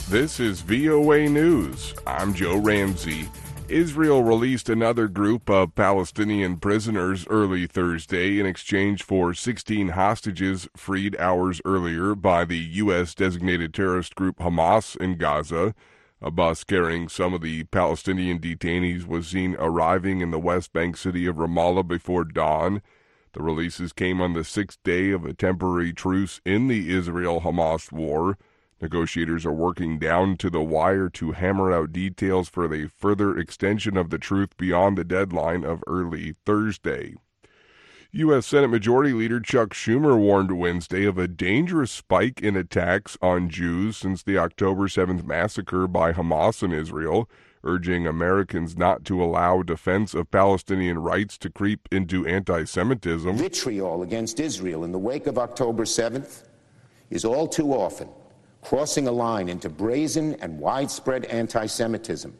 This is VOA News. I'm Joe Ramsey. Israel released another group of Palestinian prisoners early Thursday in exchange for 16 hostages freed hours earlier by the U.S.-designated terrorist group Hamas in Gaza. A bus carrying some of the Palestinian detainees was seen arriving in the West Bank city of Ramallah before dawn. The releases came on the sixth day of a temporary truce in the Israel-Hamas war. Negotiators are working down to the wire to hammer out details for the further extension of the truce beyond the deadline of early Thursday. U.S. Senate Majority Leader Chuck Schumer warned Wednesday of a dangerous spike in attacks on Jews since the October 7th massacre by Hamas in Israel, urging Americans not to allow defense of Palestinian rights to creep into anti-Semitism. Vitriol against Israel in the wake of October 7th is all too often crossing a line into brazen and widespread anti-Semitism.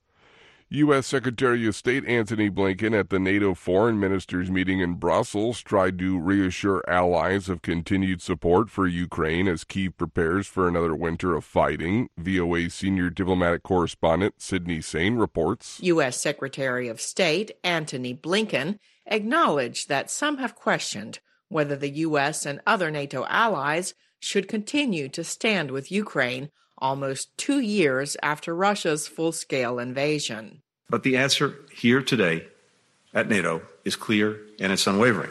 U.S. Secretary of State Antony Blinken at the NATO foreign ministers meeting in Brussels tried to reassure allies of continued support for Ukraine as Kyiv prepares for another winter of fighting. VOA senior diplomatic correspondent Sydney Sain reports. U.S. Secretary of State Antony Blinken acknowledged that some have questioned whether the U.S. and other NATO allies should continue to stand with Ukraine almost 2 years after Russia's full-scale invasion. But the answer here today at NATO is clear and it's unwavering.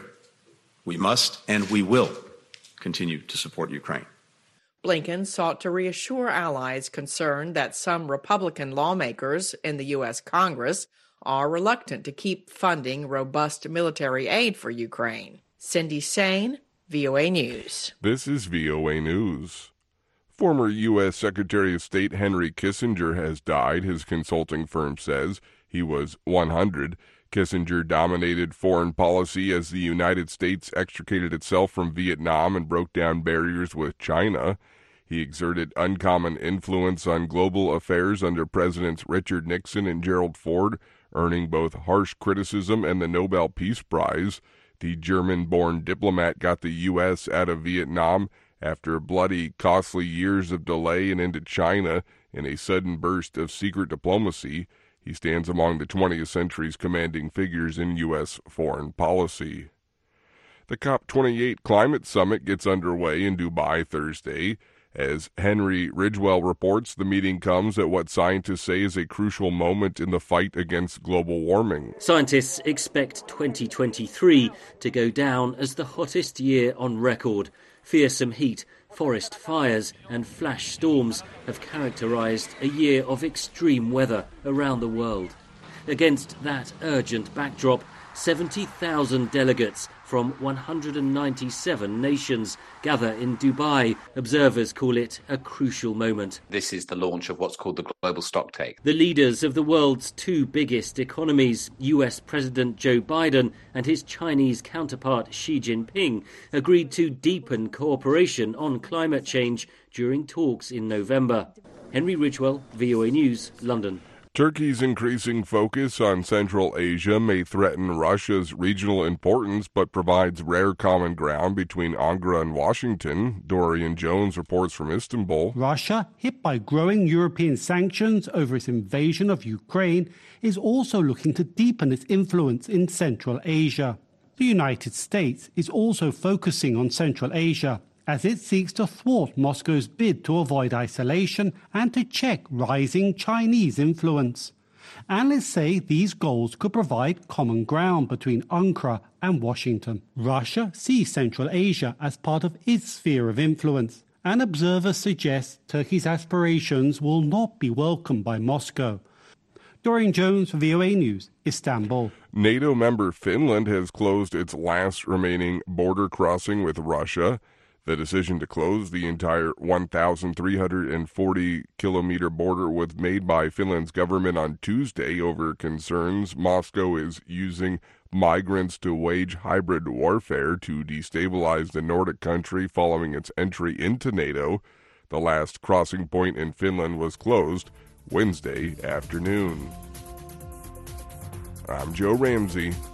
We must and we will continue to support Ukraine. Blinken sought to reassure allies concerned that some Republican lawmakers in the U.S. Congress are reluctant to keep funding robust military aid for Ukraine. Cindy Sain, VOA News. This is VOA News. Former U.S. Secretary of State Henry Kissinger has died, his consulting firm says. He was 100. Kissinger dominated foreign policy as the United States extricated itself from Vietnam and broke down barriers with China. He exerted uncommon influence on global affairs under Presidents Richard Nixon and Gerald Ford, earning both harsh criticism and the Nobel Peace Prize. The German-born diplomat got the U.S. out of Vietnam after bloody, costly years of delay and into China in a sudden burst of secret diplomacy. He stands among the 20th century's commanding figures in U.S. foreign policy. The COP28 climate summit gets underway in Dubai Thursday. As Henry Ridgwell reports, the meeting comes at what scientists say is a crucial moment in the fight against global warming. Scientists expect 2023 to go down as the hottest year on record. Fearsome heat, forest fires and flash storms have characterized a year of extreme weather around the world. Against that urgent backdrop, 70,000 delegates from 197 nations gather in Dubai. Observers call it a crucial moment. This is the launch of what's called the global stocktake. The leaders of the world's two biggest economies, US President Joe Biden and his Chinese counterpart Xi Jinping, agreed to deepen cooperation on climate change during talks in November. Henry Ridgwell, VOA News, London. Turkey's increasing focus on Central Asia may threaten Russia's regional importance, but provides rare common ground between Ankara and Washington. Dorian Jones reports from Istanbul. Russia, hit by growing European sanctions over its invasion of Ukraine, is also looking to deepen its influence in Central Asia. The United States is also focusing on Central Asia, as it seeks to thwart Moscow's bid to avoid isolation and to check rising Chinese influence. Analysts say these goals could provide common ground between Ankara and Washington. Russia sees Central Asia as part of its sphere of influence, and observers suggest Turkey's aspirations will not be welcomed by Moscow. Dorian Jones, VOA News, Istanbul. NATO member Finland has closed its last remaining border crossing with Russia. The decision to close the entire 1,340-kilometer border was made by Finland's government on Tuesday over concerns Moscow is using migrants to wage hybrid warfare to destabilize the Nordic country following its entry into NATO. The last crossing point in Finland was closed Wednesday afternoon. I'm Joe Ramsey.